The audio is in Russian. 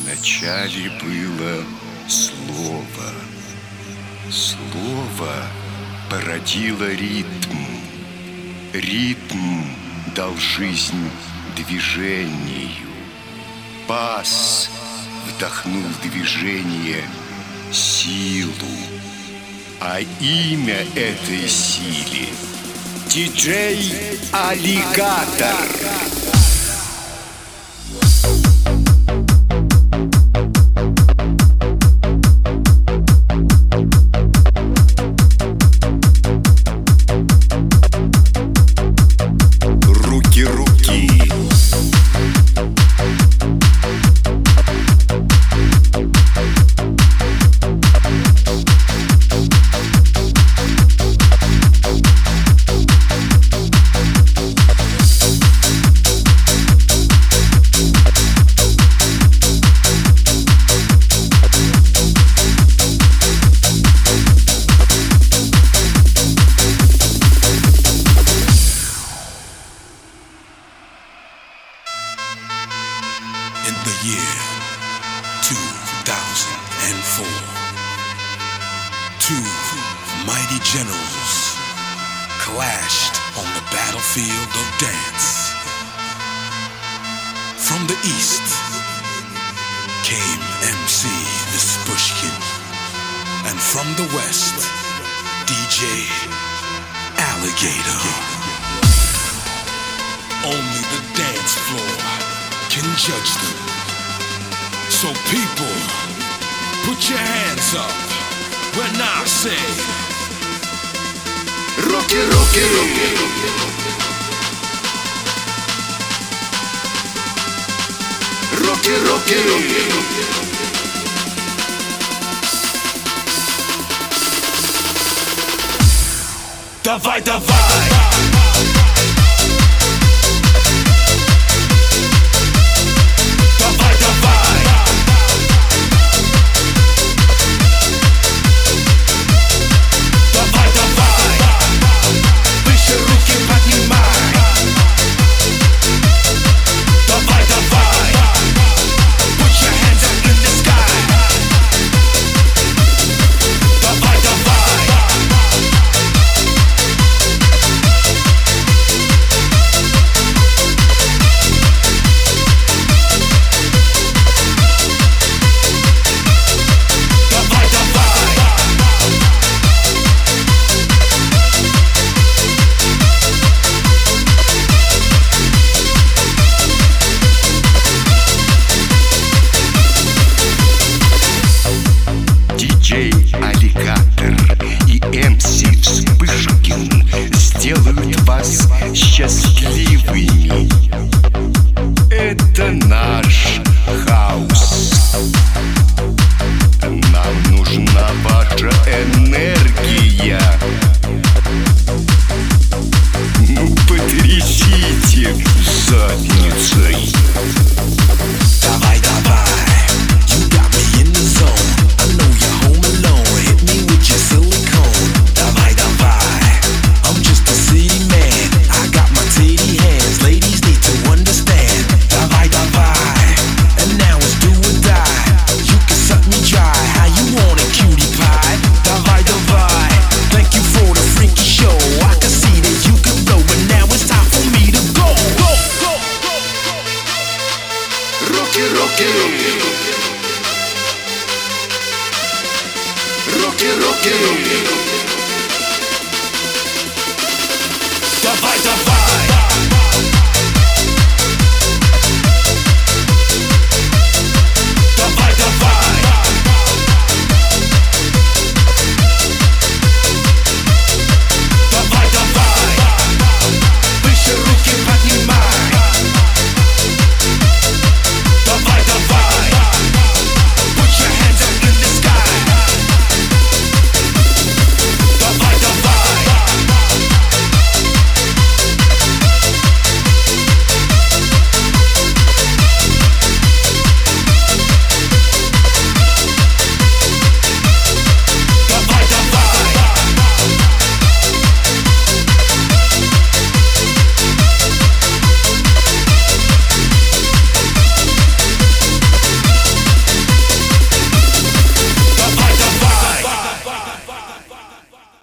Вначале было слово. Слово породило ритм. Ритм дал жизнь движению. Бас вдохнул в движение силу. А имя этой силе — диджей Аллигатор. In the year 2004, two mighty generals clashed on the battlefield of dance. From the east came MC Vispushkin, and from the west, DJ Alligator. Only the dance floor can judge them. So people, put your hands up when I say Руки, руки, руки, руки, руки. Давай, давай! Аллигатор и MC Вспышкин сделают вас счастливыми. Это наш хаус. Нам нужна ваша энергия. Ну, потрясите задницей. Давай, давай. You got me in the zone. I know you're home alone. Hit me with your silicone. Давай, давай. I'm just a city man. I got my titty hands. Ladies need to understand. Давай, давай. And now it's do or die. You can suck me dry. How you want it, cutie pie? Давай, давай. Thank you for the freaky show. I can see that you can blow, but now it's time for me to go. Go, go, go. Руки, руки, руки. Руки, руки, руки. Давай, давай.